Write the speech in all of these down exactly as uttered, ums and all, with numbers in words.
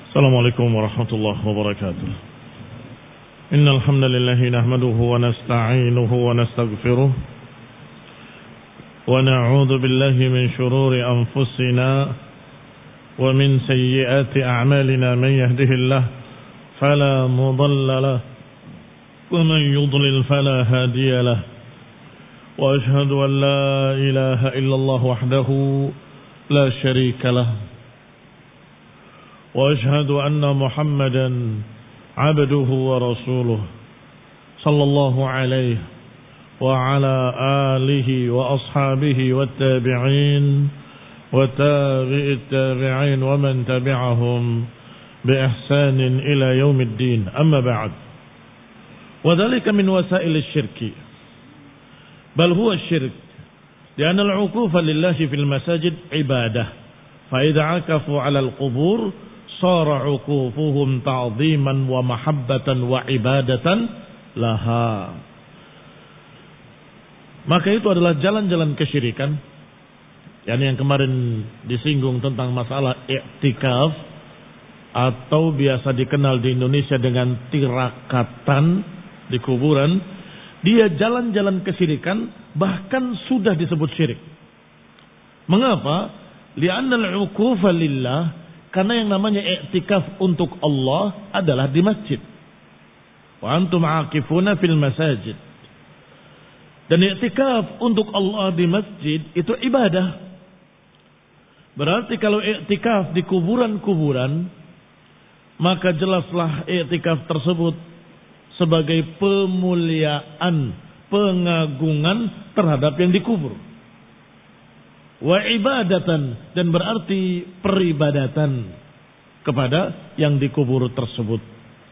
السلام عليكم ورحمة الله وبركاته. إن الحمد لله نحمده ونستعينه ونستغفره ونعوذ بالله من شرور أنفسنا ومن سيئات أعمالنا. من يهده الله فلا مضل له ومن يضلل فلا هادي له وأشهد أن لا إله إلا الله وحده لا شريك له وأشهد أن محمدا عبده ورسوله صلى الله عليه وعلى آله وأصحابه والتابعين وتابع التابعين ومن تبعهم بإحسان إلى يوم الدين. أما بعد، وذلك من وسائل الشرك، بل هو الشرك لأن العكوف لله في المساجد عبادة، فإذا عكفوا على القبور صار عكوفهم تعظيما ومحبة وعبادة لها. Maka itu adalah jalan-jalan kesyirikan, yakni yang kemarin disinggung tentang masalah i'tikaf atau biasa dikenal di Indonesia dengan tirakatan di kuburan. Dia jalan-jalan kesyirikan, bahkan sudah disebut syirik. Mengapa? Li'anna al-'ukufa lillah, karena yang namanya i'tikaf untuk Allah adalah di masjid. Wa antum 'akifuna fil masajid. Dan i'tikaf untuk Allah di masjid itu ibadah. Berarti kalau i'tikaf di kuburan-kuburan, maka jelaslah i'tikaf tersebut sebagai pemuliaan, pengagungan terhadap yang dikubur. Wa ibadatan, dan berarti peribadatan kepada yang dikubur tersebut.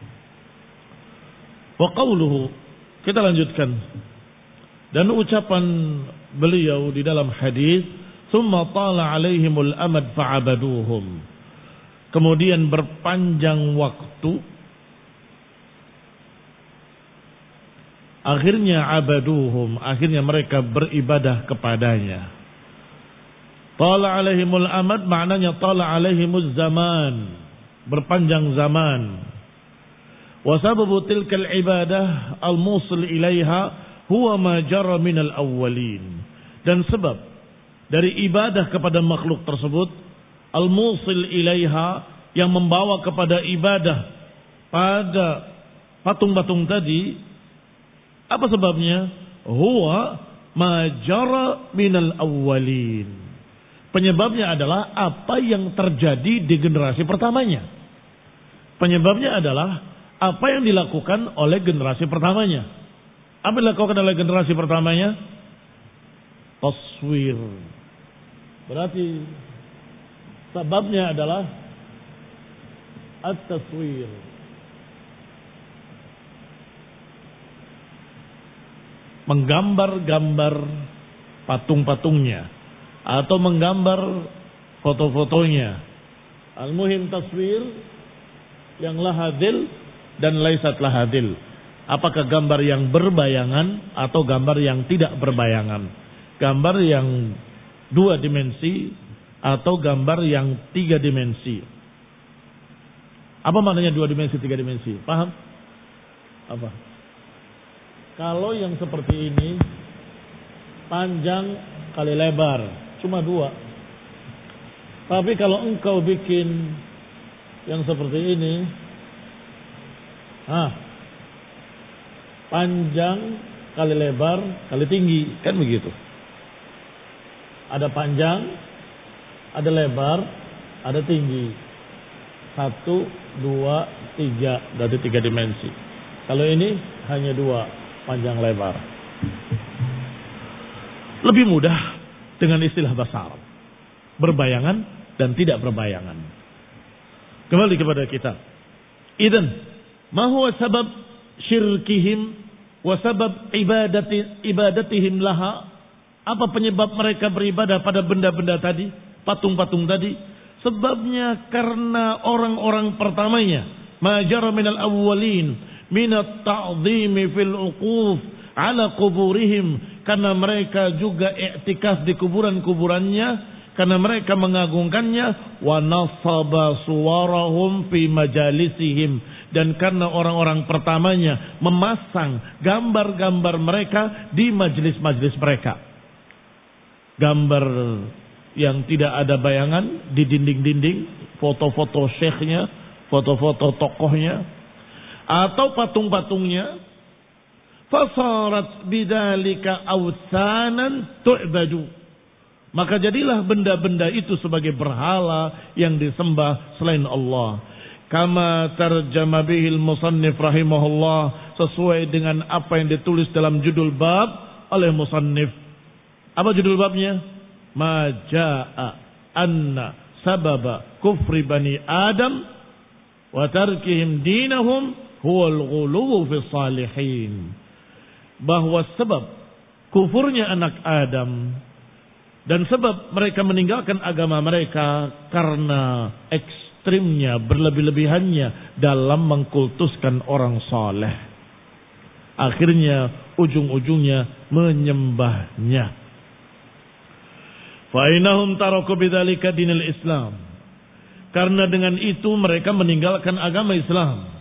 Wa qauluhu, kita lanjutkan. Dan ucapan beliau di dalam hadis, "Tsumma tala 'alaihimul amad fa'abaduhum." Kemudian berpanjang waktu, akhirnya abaduhum, akhirnya mereka beribadah kepadanya. Tala alaihimul amad maknanya tala alaihimuz zaman, berpanjang zaman. Wa sababu tilkal ibadah al-musil ilaiha huwa ma jara minal awwalin. Dan sebab dari ibadah kepada makhluk tersebut, al-musil ilaiha, yang membawa kepada ibadah pada patung-patung tadi, apa sebabnya? Huwa ma jara minal awwalin. Penyebabnya adalah apa yang terjadi di generasi pertamanya. Penyebabnya adalah apa yang dilakukan oleh generasi pertamanya. Apa yang dilakukan oleh generasi pertamanya? Taswir. Berarti sebabnya adalah at-taswir. Menggambar-gambar patung-patungnya atau menggambar foto-fotonya. Al-muhim taswir yang lahadil dan laisat lahadil. Apakah gambar yang berbayangan atau gambar yang tidak berbayangan? Gambar yang dua dimensi atau gambar yang tiga dimensi. Apa maknanya dua dimensi, tiga dimensi? Paham? Apa? Kalau yang seperti ini, panjang kali lebar, cuma dua. Tapi kalau engkau bikin yang seperti ini, ah, panjang kali lebar kali tinggi, kan begitu. Ada panjang, ada lebar, ada tinggi. Satu, dua, tiga, dari tiga dimensi. Kalau ini hanya dua, panjang lebar. Lebih mudah dengan istilah bahasa Arab, berbayangan dan tidak berbayangan. Kembali kepada kita. Idzan, ma huwa sabab syirkihim wa sabab ibadati ibadatihim laha? Apa penyebab mereka beribadah pada benda-benda tadi, patung-patung tadi? Sebabnya karena orang-orang pertamanya, ma jara minal awwalin minat ta'zimi fil uquf ala quburihim, karena mereka juga i'tikaf di kuburan-kuburannya karena mereka mengagungkannya, wa nasaba suwarahum fi majalisihim, dan karena orang-orang pertamanya memasang gambar-gambar mereka di majelis-majelis mereka. Gambar yang tidak ada bayangan di dinding-dinding, foto-foto syekhnya, foto-foto tokohnya, atau patung-patungnya. Fasarat bidzalika awthanan tu'badu, maka jadilah benda-benda itu sebagai berhala yang disembah selain Allah. Kama tarjama bihil musannif rahimahullah, sesuai dengan apa yang ditulis dalam judul bab oleh musannif. Apa judul babnya? Ma jaa anna sababa kufri bani Adam wa tarkihim dinahum huwal ghuluw fi salihin. Bahwa sebab kufurnya anak Adam dan sebab mereka meninggalkan agama mereka karena ekstrimnya, berlebih-lebihannya dalam mengkultuskan orang saleh. Akhirnya ujung-ujungnya menyembahnya. Fa innahum taraku bidzalika dinal Islam. Karena dengan itu mereka meninggalkan agama Islam.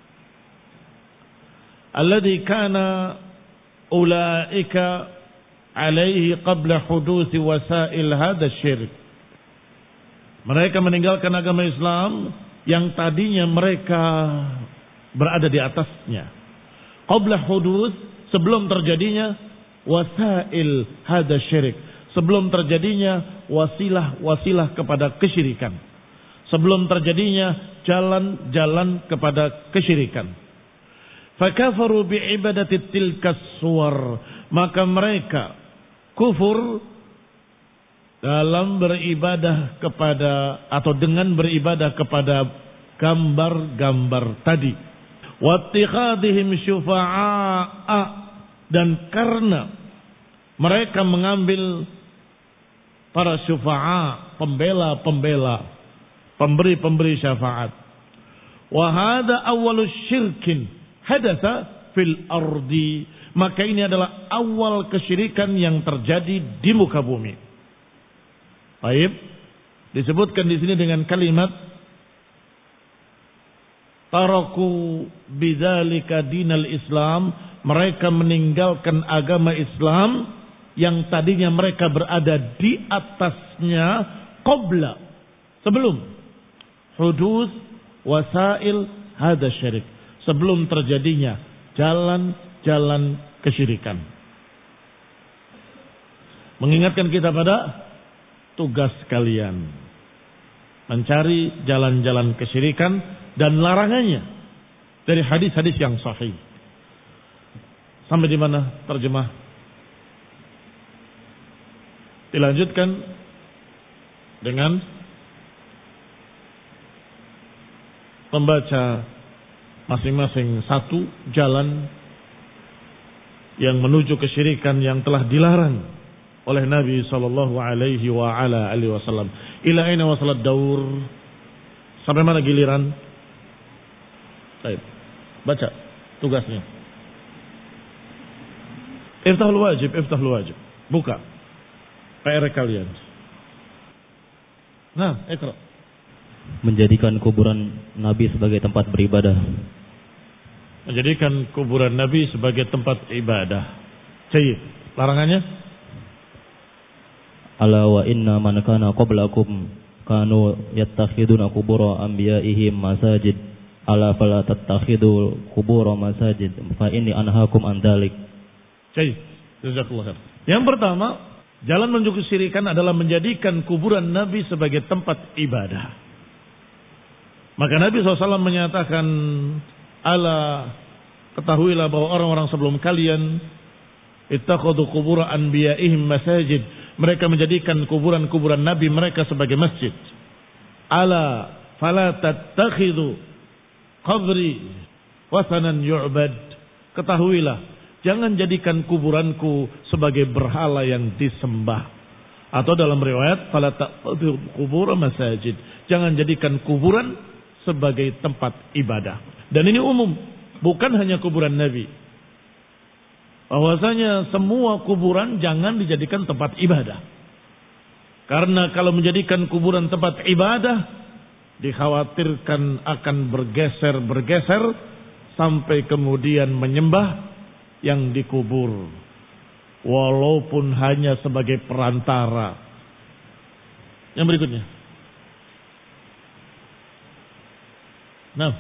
Alladzi kana ulaika alaihi qabla hudusi wasail hadha syirik. Mereka meninggalkan agama Islam yang tadinya mereka berada di atasnya. Qabla hudus, sebelum terjadinya wasail hadha syirik, sebelum terjadinya wasilah-wasilah kepada kesyirikan, sebelum terjadinya jalan-jalan kepada kesyirikan. Fakafaru bi'ibadati tilkas suwar, maka mereka kufur dalam beribadah kepada atau dengan beribadah kepada gambar-gambar tadi. Wattikhadhihim syufa'a, dan karena mereka mengambil para syufa'a, pembela-pembela, pemberi-pemberi syafaat. Wa hadza awwalus syirkin hadatsa fil ardi, maka ini adalah awal kesyirikan yang terjadi di muka bumi. Baik, disebutkan di sini dengan kalimat taraku bidzalika dinal Islam, mereka meninggalkan agama Islam yang tadinya mereka berada di atasnya qabla, sebelum hudus wasail hadza syirik, sebelum terjadinya jalan-jalan kesyirikan. Mengingatkan kita pada tugas kalian, mencari jalan-jalan kesyirikan dan larangannya dari hadis-hadis yang sahih. Sampai di mana terjemah? Dilanjutkan dengan membaca masing-masing satu jalan yang menuju kesyirikan yang telah dilarang oleh Nabi sallallahu alaihi wa ala alihi wasallam. Ila aina wasalat daur? Sampai mana giliran? Baik. Baca tugasnya. Iftahul wajib, iftahul wajib. Buka P R kalian. Nah, ikra. Menjadikan kuburan Nabi sebagai tempat beribadah. Menjadikan kuburan Nabi sebagai tempat ibadah. Jayyid. Larangannya? Ala wa inna man kana qablakum kanu yattakhiduna qubura anbiya'ihim masajid. Ala fala tattakhidu qubura masajid fa inni anhaakum an dzalik. Jayyid. Jazakallahu khair. Yang pertama, jalan menuju kesyirikan adalah menjadikan kuburan Nabi sebagai tempat ibadah. Maka Nabi shallallahu alaihi wasallam menyatakan, ala ketahuilah bahwa orang-orang sebelum kalian ittakhadhu qubur anbiya'ihim masajid, mereka menjadikan kuburan-kuburan Nabi mereka sebagai masjid. Ala fala tattakhidhu qabri wasanan yu'bad, ketahuilah jangan jadikan kuburanku sebagai berhala yang disembah. Atau dalam riwayat fala tattakhidhu qubur masajid, jangan jadikan kuburan sebagai tempat ibadah. Dan ini umum, bukan hanya kuburan Nabi. Bahwasanya semua kuburan jangan dijadikan tempat ibadah. Karena kalau menjadikan kuburan tempat ibadah, dikhawatirkan akan bergeser-bergeser sampai kemudian menyembah yang dikubur, walaupun hanya sebagai perantara. Yang berikutnya. Nah,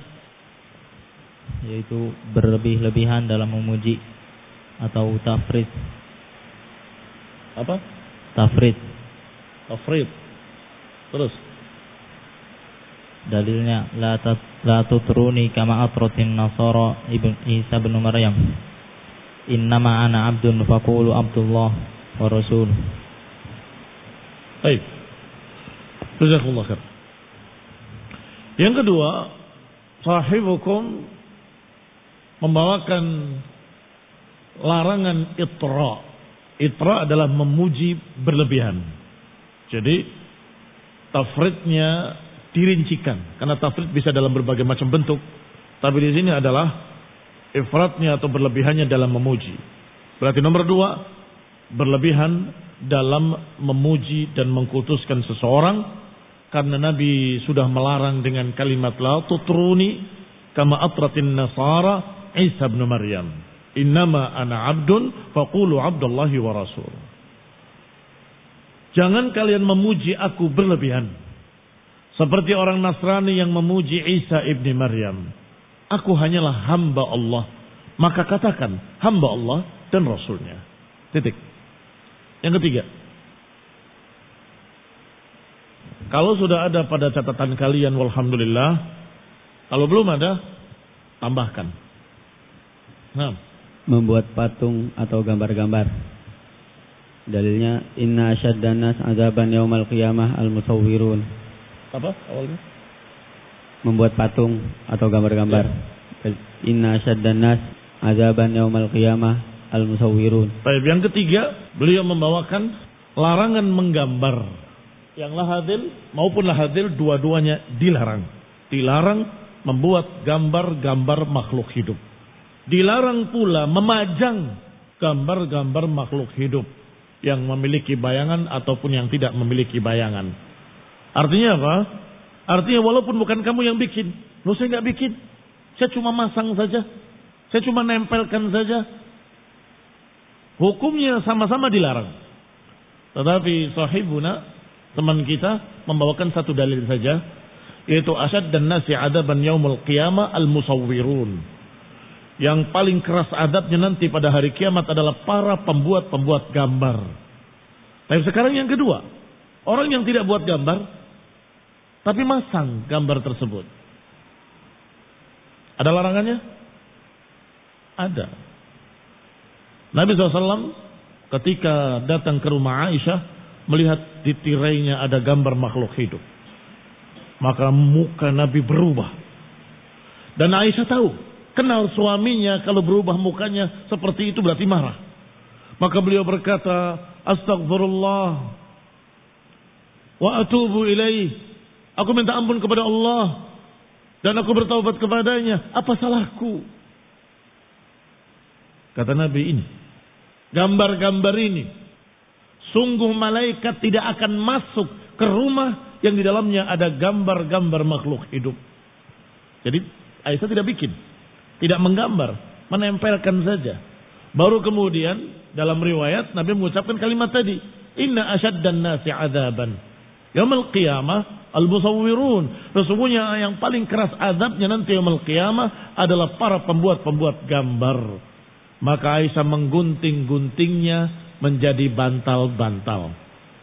yaitu berlebih-lebihan dalam memuji atau tafrid. Apa? Tafrid. Tafrid. Terus. Dalilnya la tat, la tutruni kama atratin nasara ibn Isa bin Maryam. Innama ana abdun faqulu Abdullah wa rasul. Baik. Jazakallahu khair. Yang kedua, sahibukum membawakan larangan itra. Itra adalah memuji berlebihan. Jadi tafridnya dirincikan, karena tafrid bisa dalam berbagai macam bentuk. Tapi di sini adalah ifratnya atau berlebihannya dalam memuji. Berarti nomor dua, berlebihan dalam memuji dan mengkultuskan seseorang, karena Nabi sudah melarang dengan kalimat la tutruni kama atratin nasara Isa bin Maryam. Innama ana abdun faqulu Abdullahi wa rasul. Jangan kalian memuji aku berlebihan, seperti orang Nasrani yang memuji Isa ibni Maryam. Aku hanyalah hamba Allah. Maka katakan hamba Allah dan Rasulnya. Titik. Yang ketiga. Kalau sudah ada pada catatan kalian, walhamdulillah. Kalau belum ada, tambahkan. Nah. Membuat patung atau gambar-gambar. Dalilnya inna asyaddan nas azaban yaumal qiyamah al-musawwirun. Apa awalnya? Membuat patung atau gambar-gambar. Ya. Inna asyaddan nas azaban yaumal qiyamah al-musawwirun. Baik, yang ketiga, beliau membawakan larangan menggambar. Yang lahadil maupun lahadil dua-duanya dilarang. Dilarang membuat gambar-gambar makhluk hidup. Dilarang pula memajang gambar-gambar makhluk hidup yang memiliki bayangan ataupun yang tidak memiliki bayangan. Artinya apa? Artinya walaupun bukan kamu yang bikin, loh saya nggak bikin, saya cuma masang saja, saya cuma nempelkan saja. Hukumnya sama-sama dilarang. Tetapi sahibuna, teman kita, membawakan satu dalil saja, yaitu asyad dan nasi adaban yaumul qiyamah al-musawwirun. Yang paling keras adabnya nanti pada hari kiamat adalah para pembuat-pembuat gambar. Tapi sekarang yang kedua, orang yang tidak buat gambar, tapi masang gambar tersebut. Ada larangannya? Ada. Nabi shallallahu alaihi wasallam ketika datang ke rumah Aisyah, melihat di tirainya ada gambar makhluk hidup. Maka muka Nabi berubah. Dan Aisyah tahu, kenal suaminya, kalau berubah mukanya seperti itu berarti marah. Maka beliau berkata, astagfirullah wa atubu ilaih. Aku minta ampun kepada Allah dan aku bertaubat kepadanya. Apa salahku? Kata Nabi, ini gambar-gambar ini, sungguh malaikat tidak akan masuk ke rumah yang di dalamnya ada gambar-gambar makhluk hidup. Jadi Aisyah tidak bikin, tidak menggambar, menempelkan saja. Baru kemudian dalam riwayat Nabi mengucapkan kalimat tadi, inna asyaddan nasi adzaban yaumil qiyamah al-musawwirun. Sesungguhnya yang paling keras azabnya nanti yaumil qiyamah adalah para pembuat-pembuat gambar. Maka Aisyah menggunting-guntingnya menjadi bantal-bantal.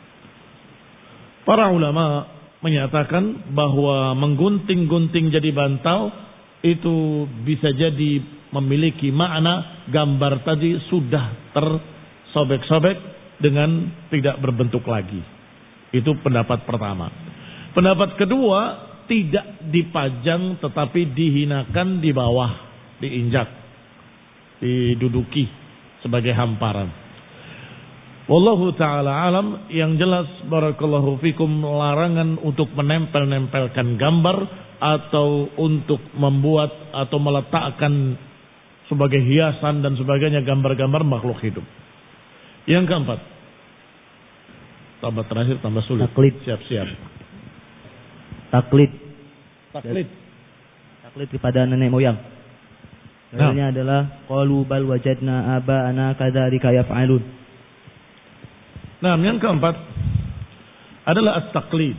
Para ulama menyatakan bahwa menggunting-gunting jadi bantal itu bisa jadi memiliki makna gambar tadi sudah tersobek-sobek dengan tidak berbentuk lagi. Itu pendapat pertama. Pendapat kedua, tidak dipajang tetapi dihinakan di bawah, diinjak, diduduki sebagai hamparan. Wallahu ta'ala alam. Yang jelas barakallahu fikum, larangan untuk menempel-nempelkan gambar atau untuk membuat atau meletakkan sebagai hiasan dan sebagainya gambar-gambar makhluk hidup. Yang keempat, Tambah terakhir tambah sulit. Taklid. Siap-siap. Taklid. Taklid. Taklid kepada nenek moyang. Dalilnya adalah qalu bal wajadna aba'ana kadzalika yaf'alun. Nah, yang keempat adalah at-taqlid.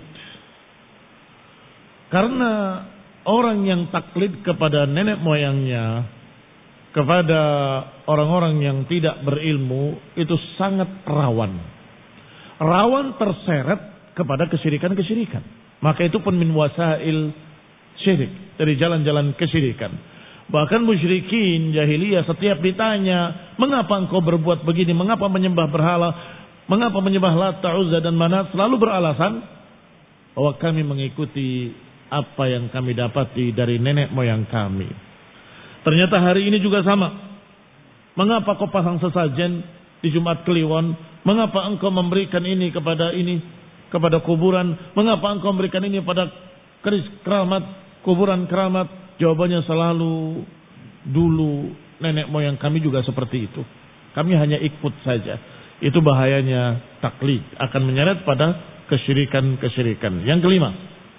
Karena orang yang taklid kepada nenek moyangnya, kepada orang-orang yang tidak berilmu, itu sangat rawan. Rawan terseret kepada kesyirikan-kesyirikan. Maka itu pun min wasail syirik, dari jalan-jalan kesyirikan. Bahkan musyrikin jahiliyah setiap ditanya, mengapa engkau berbuat begini, mengapa menyembah berhala, mengapa menyembah Lata, Uzza dan Manat, selalu beralasan bahwa kami mengikuti apa yang kami dapati dari nenek moyang kami. Ternyata hari ini juga sama. Mengapa kau pasang sesajen di Jumat Kliwon? Mengapa engkau memberikan ini kepada ini, kepada kuburan? Mengapa engkau memberikan ini pada keris keramat, kuburan keramat? Jawabannya selalu, dulu nenek moyang kami juga seperti itu. Kami hanya ikut saja. Itu bahayanya taklid, akan menyeret pada kesyirikan-kesyirikan. Yang kelima,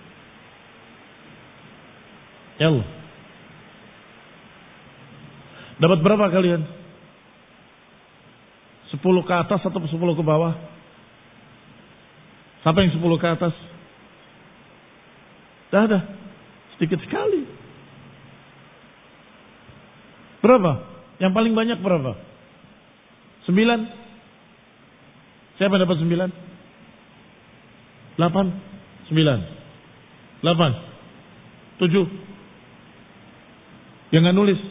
ya Allah, dapat berapa kalian? Sepuluh ke atas atau sepuluh ke bawah? Siapa yang sepuluh ke atas? Dah ada, sedikit sekali. Berapa? Yang paling banyak berapa? Sembilan? Siapa yang dapat sembilan? Delapan? Sembilan? Delapan? Tujuh? Yang nggak nulis?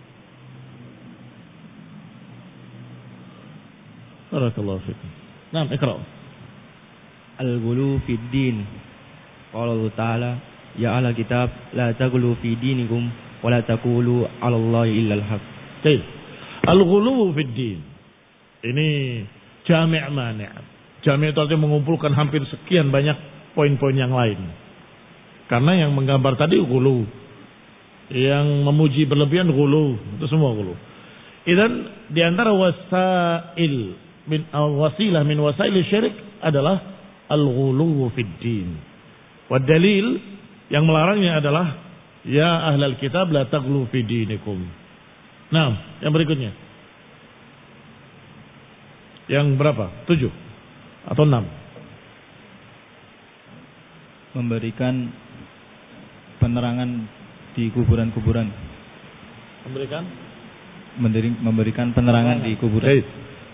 Barakallahu fikum. Nah, ikra. Al-ghulu fid din. Qala Allah Ta'ala, ya ahla kitab la taghlu fi dinikum wa la taqulu 'ala Allahi illa al-haq. Baik. Al-ghulu fid din. Ini jami' mani'. Jami' itu artinya mengumpulkan hampir sekian banyak poin-poin yang lain. Karena yang menggambar tadi ghulu, yang memuji berlebihan ghulu, itu semua ghulu. Idan di antara wasail min wasilah min wasail syirik adalah al-ghulu fid din. Wa dalil yang melarangnya adalah ya ahlal kitab la taghlu fi dinikum. Nah, yang berikutnya. Yang berapa? Tujuh atau enam? Memberikan penerangan di kuburan-kuburan. Memberikan? Mendiri, memberikan penerangan di kuburan. Baik.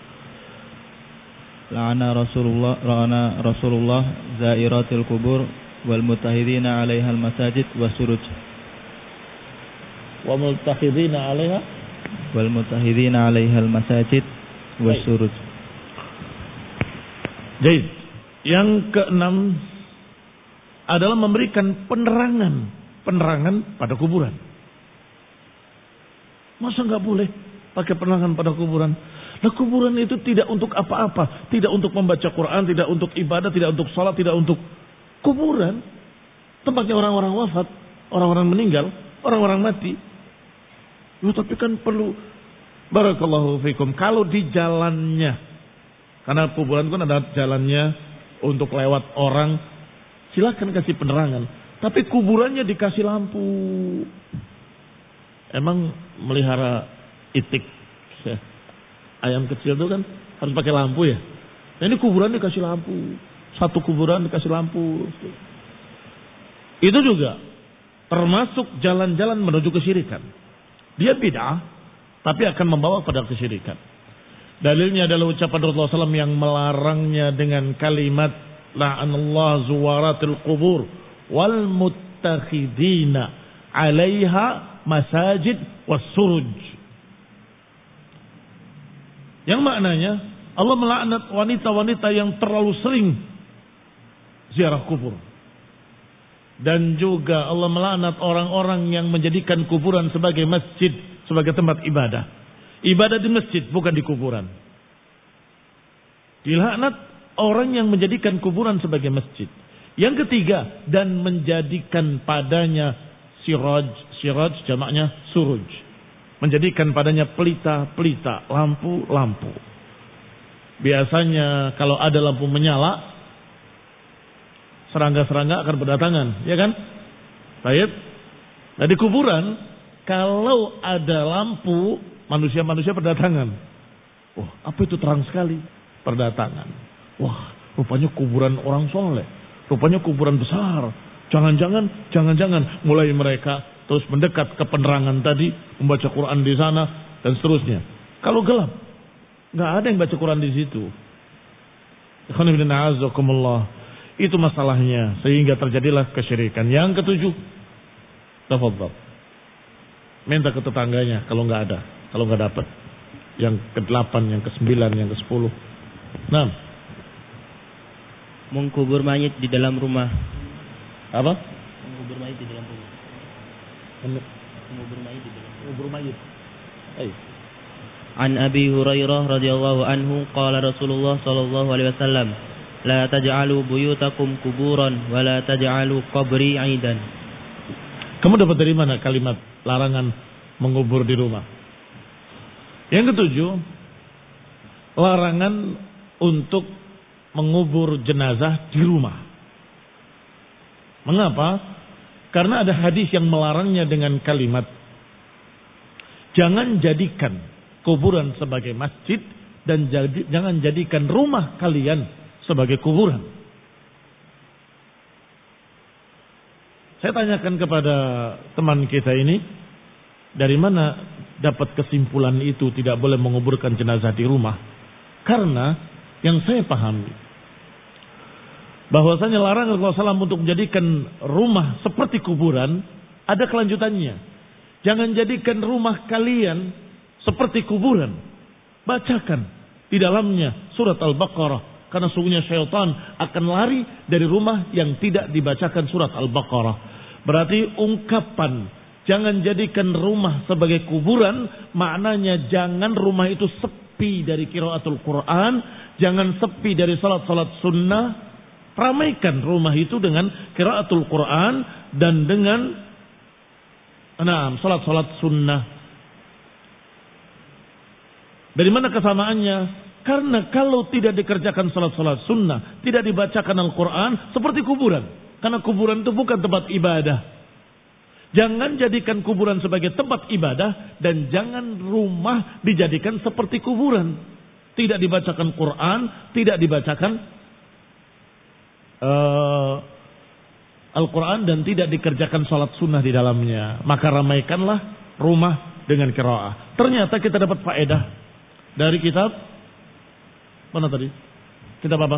La'ana Rasulullah, la'ana Rasulullah zairatil kubur wal mutahidina 'alaiha al masajid wasuruj. Wa mutahidina 'alaiha wal mutahidina 'alaiha al masajid wasuruj. Baik. Yang keenam adalah memberikan penerangan, penerangan pada kuburan. Masa enggak boleh pakai penerangan pada kuburan? Nah, kuburan itu tidak untuk apa-apa, tidak untuk membaca Quran, tidak untuk ibadah, tidak untuk sholat, tidak untuk kuburan. Tempatnya orang-orang wafat, orang-orang meninggal, orang-orang mati. Ya, tapi kan perlu, barakallahu fikum, kalau di jalannya, karena kuburan kan ada jalannya untuk lewat orang, silakan kasih penerangan. Tapi kuburannya dikasih lampu. Emang melihara itik, ya, ayam kecil itu kan harus pakai lampu ya. Nah, ini kuburan dikasih lampu. Satu kuburan dikasih lampu. Itu juga termasuk jalan-jalan menuju kesyirikan. Dia bid'ah, tapi akan membawa pada kesyirikan. Dalilnya adalah ucapan Rasulullah shallallahu alaihi wasallam yang melarangnya dengan kalimat la'anallahu zuwaratil qubur wal muttakhidina 'alaiha masajid wassuruj. Yang maknanya Allah melaknat wanita-wanita yang terlalu sering ziarah kubur. Dan juga Allah melaknat orang-orang yang menjadikan kuburan sebagai masjid, sebagai tempat ibadah. Ibadah di masjid, bukan di kuburan. Dilaknat orang yang menjadikan kuburan sebagai masjid. Yang ketiga, dan menjadikan padanya siraj, siraj jamaknya suruj. Menjadikan padanya pelita-pelita, lampu-lampu. Biasanya kalau ada lampu menyala, serangga-serangga akan berdatangan, ya kan? Baik. Nah di kuburan, kalau ada lampu, manusia-manusia berdatangan. Wah, apa itu terang sekali? Berdatangan. Wah, rupanya kuburan orang soleh. Rupanya kuburan besar. Jangan-jangan, jangan-jangan. Mulai mereka terus mendekat ke penerangan tadi, membaca Quran di sana, dan seterusnya. Kalau gelap, nggak ada yang baca Quran di situ. Itu masalahnya, sehingga terjadilah kesyirikan. Yang ketujuh, tafadhal. Minta ke tetangganya kalau nggak ada, kalau nggak dapat. Yang kedelapan, yang kesembilan, yang kesepuluh. Nah, mengkubur mayit di dalam rumah. Apa? Mengkubur mayit di dalam rumah. Mengkubur mayit di dalam rumah. Mengkubur mayit. Ayo. An Abi Hurairah radhiyallahu anhu qala Rasulullah sallallahu alaihi wasallam la taj'alu buyutakum kuburan wa la taj'alu qabri 'aidan. Kamu dapat dari mana kalimat larangan mengubur di rumah? Yang ketujuh, larangan untuk mengubur jenazah di rumah. Mengapa? Karena ada hadis yang melarangnya dengan kalimat jangan jadikan kuburan sebagai masjid dan jadi, jangan jadikan rumah kalian sebagai kuburan. Saya tanyakan kepada teman kita ini, dari mana dapat kesimpulan itu tidak boleh menguburkan jenazah di rumah? Karena yang saya pahami, bahwasanya larangan Rasulullah shallallahu alaihi wasallam untuk menjadikan rumah seperti kuburan, ada kelanjutannya. Jangan jadikan rumah kalian seperti kuburan. Bacakan di dalamnya surat Al-Baqarah. Karena sungguhnya syaitan akan lari dari rumah yang tidak dibacakan surat Al-Baqarah. Berarti ungkapan jangan jadikan rumah sebagai kuburan, maknanya jangan rumah itu sepi dari qiraatul Quran, jangan sepi dari salat-salat sunnah. Ramaikan rumah itu dengan qiraatul Quran dan dengan nah, salat-salat sunnah. Dari mana kesamaannya? Karena kalau tidak dikerjakan salat-salat sunnah, tidak dibacakan Al-Quran, seperti kuburan. Karena kuburan itu bukan tempat ibadah. Jangan jadikan kuburan sebagai tempat ibadah, dan jangan rumah dijadikan seperti kuburan. Tidak dibacakan Quran, tidak dibacakan uh, Al-Quran, dan tidak dikerjakan salat sunnah di dalamnya. Maka ramaikanlah rumah dengan qiraah. Ternyata kita dapat faedah dari kitab mana tadi? Kitab apa?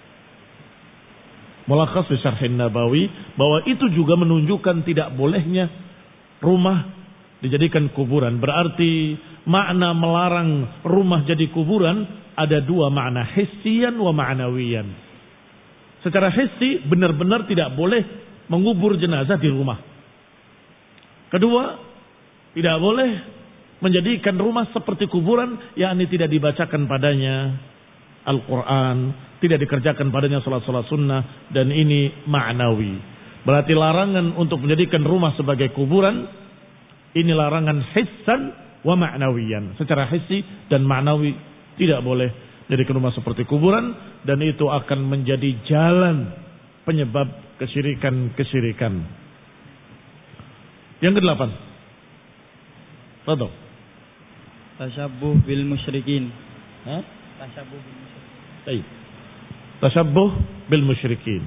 Mulakhas fi Syarhin Nabawi, bahwa itu juga menunjukkan tidak bolehnya rumah dijadikan kuburan. Berarti makna melarang rumah jadi kuburan ada dua makna, hissiyan wa ma'nawiyan. Secara hissi benar-benar tidak boleh mengubur jenazah di rumah. Kedua, tidak boleh menjadikan rumah seperti kuburan, yakni tidak dibacakan padanya Al-Quran, tidak dikerjakan padanya salat-salat sunnah, dan ini ma'nawi. Berarti larangan untuk menjadikan rumah sebagai kuburan, ini larangan hissan wa ma'nawiyan. Secara hissi dan ma'nawi tidak boleh menjadikan rumah seperti kuburan, dan itu akan menjadi jalan penyebab kesyirikan-kesyirikan. Yang kedelapan, Fadhol. Tashabbuh bil musyrikin. Hah? Tashabbuh bil musyrikin. Baik. Tashabbuh bil musyrikin.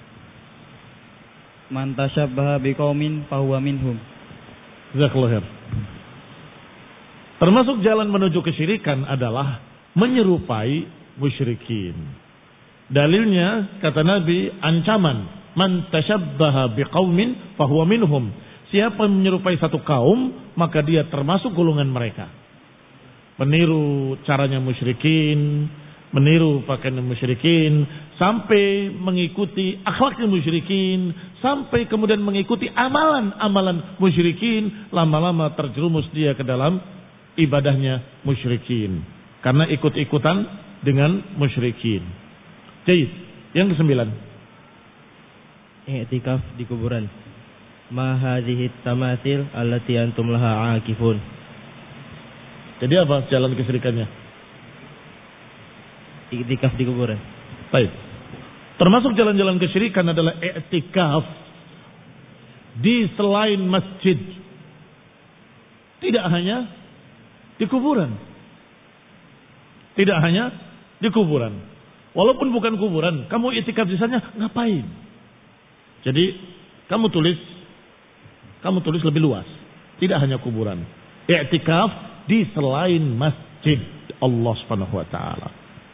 Man tashabbaha biqaumin fahuwa minhum. Jazakallahu khair. Termasuk jalan menuju kesyirikan adalah menyerupai musyrikin. Dalilnya kata Nabi, ancaman man tashabbaha biqaumin fahuwa minhum. Siapa yang menyerupai satu kaum, maka dia termasuk golongan mereka. Meniru caranya musyrikin, meniru pakaian musyrikin, sampai mengikuti akhlaknya musyrikin, sampai kemudian mengikuti amalan-amalan musyrikin, lama-lama terjerumus dia ke dalam ibadahnya musyrikin. Karena ikut-ikutan dengan musyrikin. Jadi, yang kesembilan. I'tikaf di kuburan. Ma hadhihi tamathil allati antum laha aakifun. Jadi apa jalan kesyirikannya? Iktikaf di kuburan. Baik. Termasuk jalan-jalan kesyirikan adalah i'tikaf di selain masjid. Tidak hanya di kuburan. Tidak hanya di kuburan. Walaupun bukan kuburan, kamu i'tikaf di sana ngapain? Jadi kamu tulis kamu tulis lebih luas. Tidak hanya kuburan. I'tikaf di selain masjid Allah Subhanahu wa taala.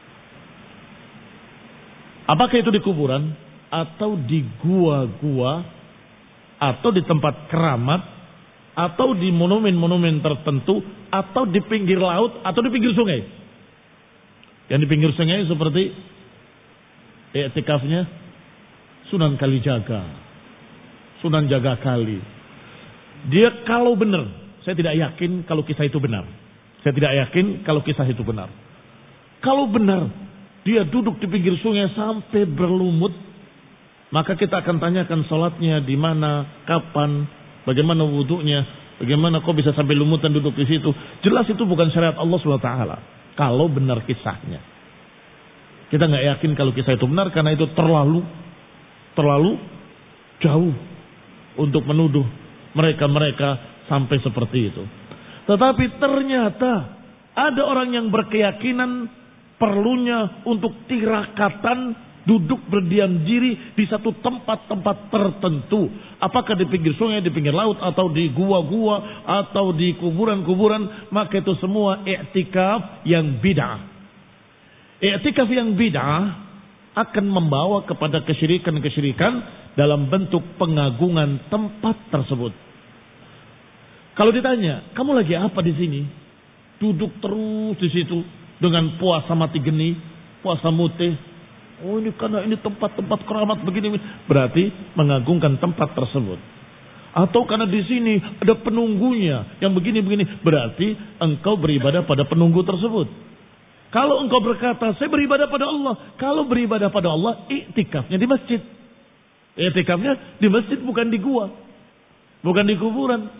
Apakah itu di kuburan atau di gua-gua atau di tempat keramat atau di monumen-monumen tertentu atau di pinggir laut atau di pinggir sungai? Yang di pinggir sungai seperti i'tikafnya Sunan Kalijaga, Sunan Jagakali. Dia kalau benar, saya tidak yakin kalau kisah itu benar. Saya tidak yakin kalau kisah itu benar. Kalau benar, dia duduk di pinggir sungai sampai berlumut, maka kita akan tanyakan sholatnya di mana, kapan, bagaimana wudhunya, bagaimana kok bisa sampai lumutan duduk di situ. Jelas itu bukan syariat Allah subhanahu wa taala. Kalau benar kisahnya, kita nggak yakin kalau kisah itu benar karena itu terlalu, terlalu jauh untuk menuduh mereka-mereka sampai seperti itu. Tetapi ternyata ada orang yang berkeyakinan perlunya untuk tirakatan duduk berdiam diri di satu tempat-tempat tertentu. Apakah di pinggir sungai, di pinggir laut, atau di gua-gua, atau di kuburan-kuburan. Maka itu semua i'tikaf yang bid'ah. I'tikaf yang bid'ah akan membawa kepada kesyirikan-kesyirikan dalam bentuk pengagungan tempat tersebut. Kalau ditanya, kamu lagi apa di sini? Duduk terus di situ dengan puasa mati geni, puasa mutih. Oh ini karena ini tempat-tempat keramat begini. Berarti mengagungkan tempat tersebut. Atau karena di sini ada penunggunya yang begini-begini. Berarti engkau beribadah pada penunggu tersebut. Kalau engkau berkata, saya beribadah pada Allah. Kalau beribadah pada Allah, i'tikafnya di masjid. I'tikafnya di masjid, bukan di gua. Bukan di kuburan.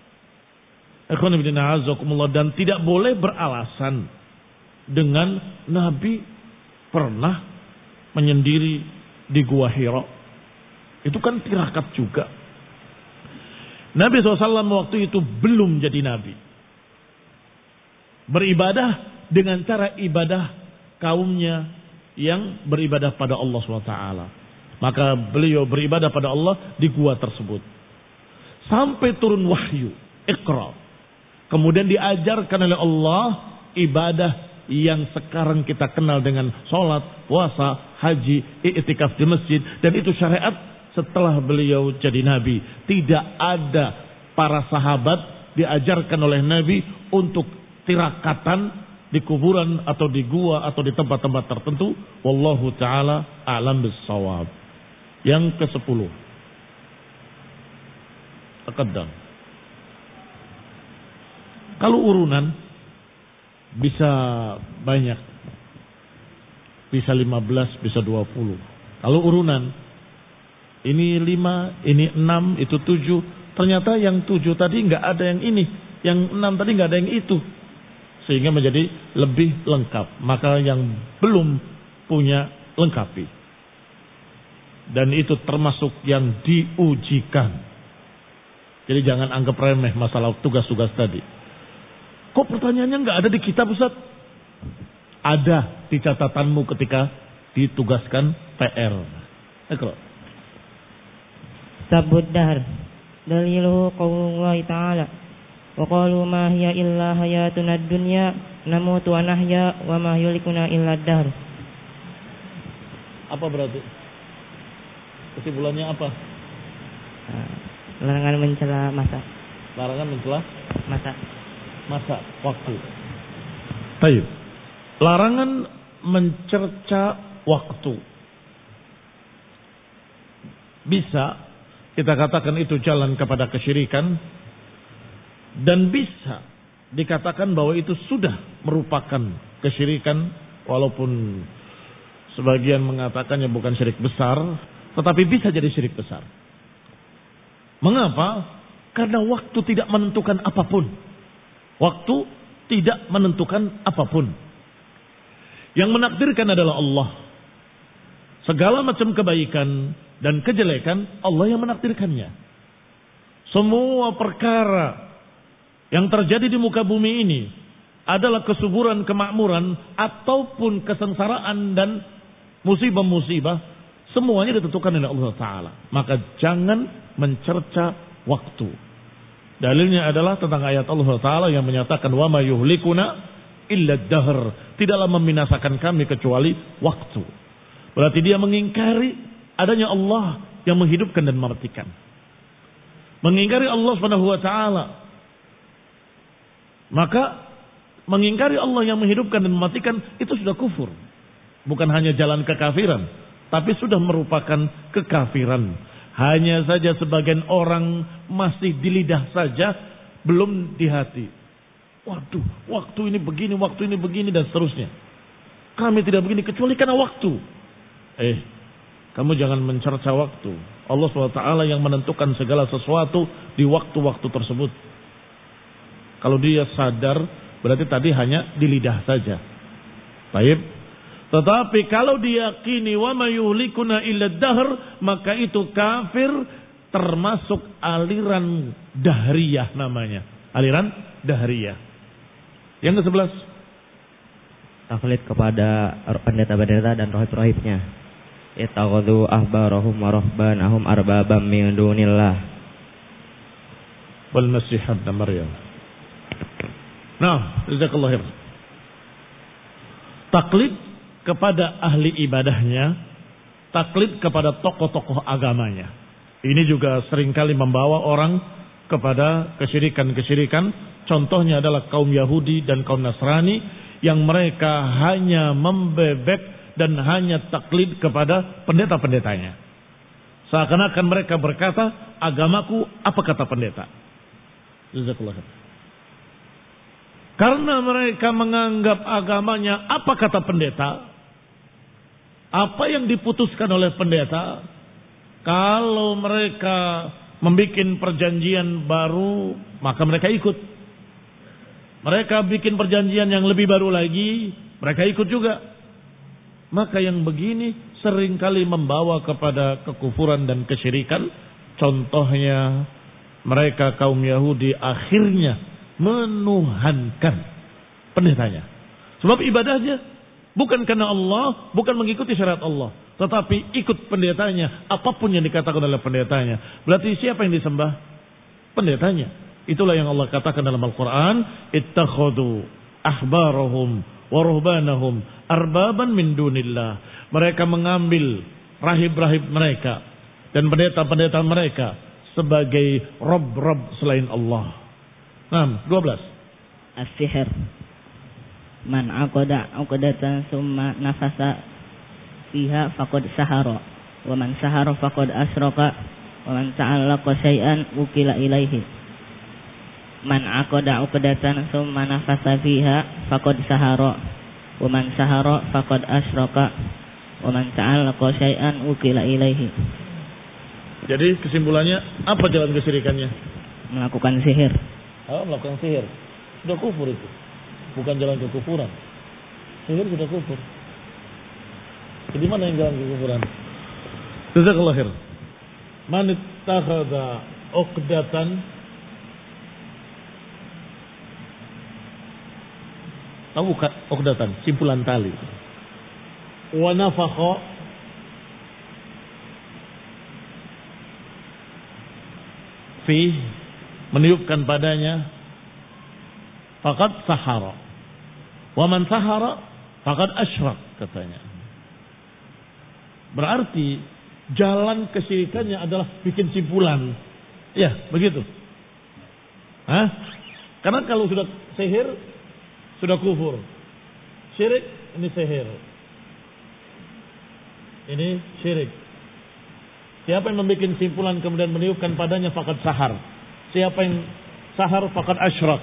Dan tidak boleh beralasan dengan Nabi pernah menyendiri di Gua Hira. Itu kan tirakat juga. Nabi shallallahu alaihi wasallam waktu itu belum jadi Nabi. Beribadah dengan cara ibadah kaumnya yang beribadah pada Allah subhanahu wa taala. Maka beliau beribadah pada Allah di gua tersebut. Sampai turun wahyu, Iqra. Kemudian diajarkan oleh Allah ibadah yang sekarang kita kenal dengan sholat, puasa, haji, i'tikaf di masjid. Dan itu syariat setelah beliau jadi Nabi. Tidak ada para sahabat diajarkan oleh Nabi untuk tirakatan di kuburan atau di gua atau di tempat-tempat tertentu. Wallahu ta'ala a'lam bis-shawab. Yang kesepuluh. Taqaddam. Kalau urunan bisa banyak. Bisa lima belas, bisa dua puluh. Kalau urunan ini lima, ini enam, itu tujuh. Ternyata yang tujuh tadi nggak ada yang ini. Yang enam tadi nggak ada yang itu. Sehingga menjadi lebih lengkap. Maka yang belum punya lengkapi. Dan itu termasuk yang diujikan. Jadi jangan anggap remeh masalah tugas-tugas tadi. Kok pertanyaannya nggak ada di kitab Ustaz? Ada di catatanmu ketika ditugaskan P R. Ikra. Sabuddar daliluhu qaulullah ta'ala wa qalu ma hiya illa hayatuna dunya namutu wa nahya wa ma yulikuna illa dahr. Apa berarti? Kesimpulannya apa? Larangan mencela masa. Larangan mencela masa. Masa waktu. Baik. Larangan mencerca waktu. Bisa kita katakan itu jalan kepada kesyirikan. Dan bisa dikatakan bahwa itu sudah merupakan kesyirikan. Walaupun sebagian mengatakannya bukan syirik besar. Tetapi bisa jadi syirik besar. Mengapa? Karena waktu tidak menentukan apapun. Waktu tidak menentukan apapun. Yang menakdirkan adalah Allah. Segala macam kebaikan dan kejelekan Allah yang menakdirkannya. Semua perkara yang terjadi di muka bumi ini adalah kesuburan, kemakmuran ataupun kesengsaraan dan musibah-musibah, semuanya ditentukan oleh Allah Ta'ala. Maka jangan mencerca waktu. Dalilnya adalah tentang ayat Allah Ta'ala yang menyatakan wa ma yuhlikuna illa dahr, tidaklah membinasakan kami kecuali waktu. Berarti dia mengingkari adanya Allah yang menghidupkan dan mematikan. Mengingkari Allah Subhanahu wa taala. Maka mengingkari Allah yang menghidupkan dan mematikan itu sudah kufur. Bukan hanya jalan kekafiran, tapi sudah merupakan kekafiran. Hanya saja sebagian orang masih di lidah saja, belum di hati. Waduh, waktu ini begini, waktu ini begini dan seterusnya. Kami tidak begini kecuali karena waktu. Eh, kamu jangan mencerca waktu. Allah subhanahu wa taala yang menentukan segala sesuatu di waktu-waktu tersebut. Kalau dia sadar, berarti tadi hanya di lidah saja. Baik. Tetapi kalau diyakini wa ma yuhlikuna illa dahr, maka itu kafir, termasuk aliran dahriyah namanya. Aliran dahriyah. Yang kesebelas, taklid kepada pendeta-pendeta dan rahib-rahibnya. Ittakhadhu ahbarahum wa rahbanahum arbabam min dunillah. Wal Masih ibn Maryam. Nah, jazakallahu khair. Taklid kepada ahli ibadahnya, taklid kepada tokoh-tokoh agamanya. Ini juga seringkali membawa orang kepada kesyirikan-kesyirikan. Contohnya adalah kaum Yahudi dan kaum Nasrani yang mereka hanya membebek dan hanya taklid kepada pendeta-pendetanya. Seakan-akan mereka berkata, agamaku apa kata pendeta. Jazakallahu khair. Karena mereka menganggap agamanya apa kata pendeta, apa yang diputuskan oleh pendeta, kalau mereka membuat perjanjian baru, maka mereka ikut. Mereka bikin perjanjian yang lebih baru lagi, mereka ikut juga. Maka yang begini seringkali membawa kepada kekufuran dan kesyirikan. Contohnya mereka kaum Yahudi akhirnya menuhankan pendetanya. Sebab ibadahnya bukan karena Allah, bukan mengikuti syariat Allah, tetapi ikut pendetanya, apapun yang dikatakan oleh pendetanya. Berarti siapa yang disembah? Pendetanya. Itulah yang Allah katakan dalam Al-Quran, ittakhadhu ahbarahum wa ruhbanahum arbaban min dunillah. Mereka mengambil rahib-rahib mereka dan pendeta-pendeta mereka sebagai rob-rob selain Allah. Nah, dua belas. As-sihr. Man aqada uqdatan summa nafasa fiha faqad sahara wa man sahara faqad asyraka wa man ta'allaqa syai'an ukila ilaihi. Man aqada uqdatan summa nafasa fiha faqad sahara wa man sahara faqad asyraka wa man ta'allaqa syai'an ukila ilaihi. Jadi kesimpulannya apa jalan kesyirikannya? Melakukan sihir. Oh, melakukan sihir. Sudah kufur itu. Bukan jalan kekufuran. Sihir sudah kufur. Jadi mana yang jalan kekufuran? Jazakallahu khair. Man ittakhadha uqdatan tahu bukan uqdatan, simpulan tali. Wa nafakha fi, meniupkan padanya, faqad sahara. Wa man sahara faqad asyrak, katanya. Berarti jalan kesyirikannya adalah bikin simpulan. Ya, begitu. Hah? Karena kalau sudah sihir, sudah kufur. Syirik, ini sihir. Ini syirik. Siapa yang membuat simpulan kemudian meniupkan padanya, faqad sahar. Siapa yang sahar, faqad asyrak.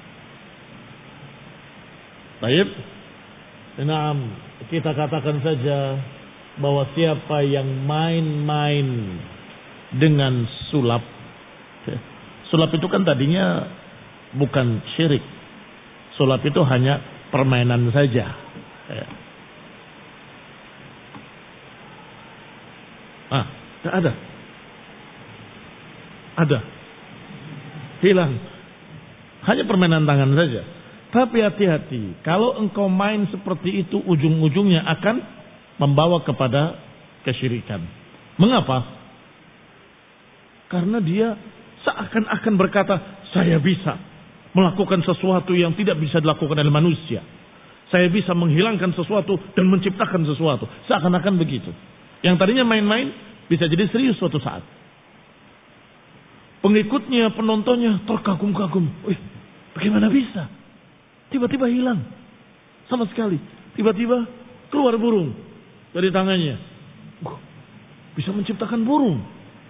Baik. Naam, kita katakan saja bahwa siapa yang main-main dengan sulap. Sulap itu kan tadinya bukan syirik. Sulap itu hanya permainan saja. Ah, tidak ada. Ada. Hilang. Hanya permainan tangan saja. Tapi hati-hati, kalau engkau main seperti itu, ujung-ujungnya akan membawa kepada kesyirikan. Mengapa? Karena dia seakan-akan berkata, saya bisa melakukan sesuatu yang tidak bisa dilakukan oleh manusia. Saya bisa menghilangkan sesuatu dan menciptakan sesuatu. Seakan-akan begitu. Yang tadinya main-main, bisa jadi serius suatu saat. Pengikutnya, penontonnya terkagum-kagum. Wih, bagaimana bisa? Tiba-tiba hilang. Sama sekali. Tiba-tiba keluar burung dari tangannya. Uh, bisa menciptakan burung.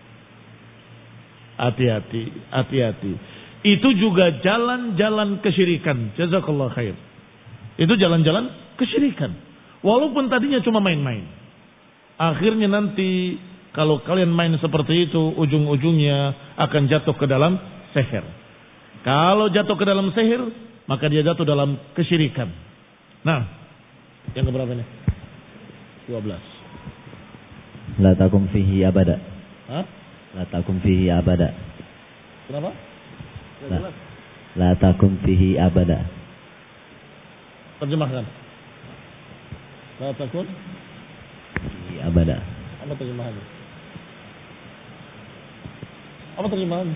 Hati-hati, hati-hati. Itu juga jalan-jalan kesyirikan. Jazakallah khair. Itu jalan-jalan kesyirikan. Walaupun tadinya cuma main-main. Akhirnya nanti kalau kalian main seperti itu, ujung-ujungnya akan jatuh ke dalam sihir. Kalau jatuh ke dalam sihir, maka dia jatuh dalam kesyirikan. Nah, yang keberapa ini? dua belas. La takum fihi abada. Hah? La takum fihi abada. Kenapa? La, la takum fihi abada. Terjemahkan. La takun fihi abada. Apa terjemahannya? Apa terjemahannya?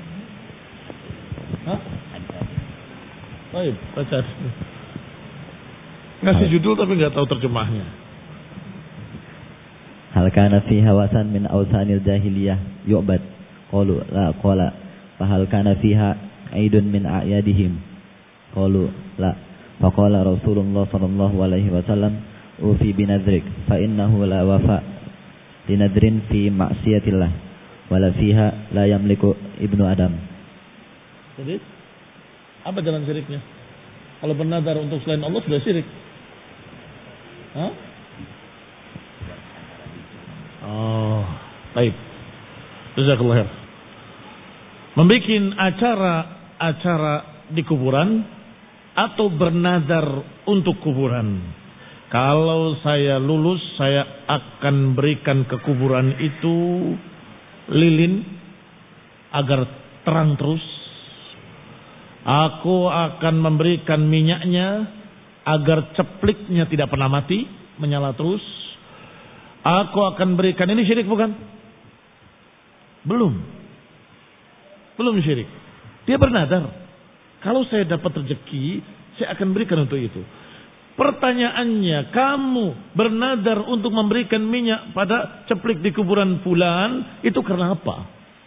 Hah? Baik, baca. Ngasih judul tapi nggak tahu terjemahnya. Hal kana fi hawasan min awsanil jahiliyah yu'bad. Qalu la qala fa hal kana fiha aidun min a'yadihim. Qalu la. Fa qala Rasulullah sallallahu alaihi wasallam ufi binadrik fa innahu la wafa linadrin fi ma'siyatillah wala fiha la yamliku ibnu adam. Jadi apa jalan syiriknya? Kalau bernadar untuk selain Allah sudah syirik. Hah? Oh, baik. Jazakallah khair. Membikin acara-acara di kuburan atau bernadar untuk kuburan. Kalau saya lulus, saya akan berikan ke kuburan itu lilin agar terang terus. Aku akan memberikan minyaknya agar cepliknya tidak pernah mati, menyala terus. Aku akan berikan, ini syirik bukan? Belum. Belum syirik. Dia bernadar. Kalau saya dapat rezeki, saya akan berikan untuk itu. Pertanyaannya, kamu bernadar untuk memberikan minyak pada ceplik di kuburan fulan, itu karena apa?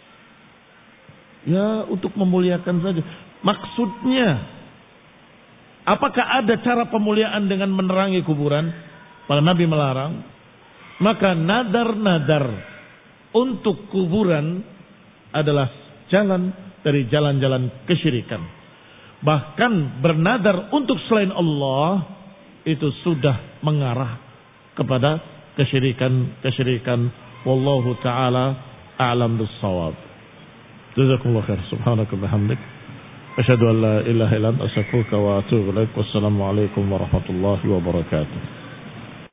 Ya, untuk memuliakan saja. Maksudnya, apakah ada cara pemuliaan dengan menerangi kuburan? Para Nabi melarang. Maka nadar-nadar untuk kuburan adalah jalan dari jalan-jalan kesyirikan. Bahkan bernadar untuk selain Allah itu sudah mengarah kepada kesyirikan-kesyirikan. Wallahu ta'ala a'lam bis-shawab. Jazakumullah khair. Subhanaka bihamdik. Asyhadu an la ilaha illa anta astaghfiruka wa atubu ilaik. Wassalamu alaikum warahmatullahi wabarakatuh.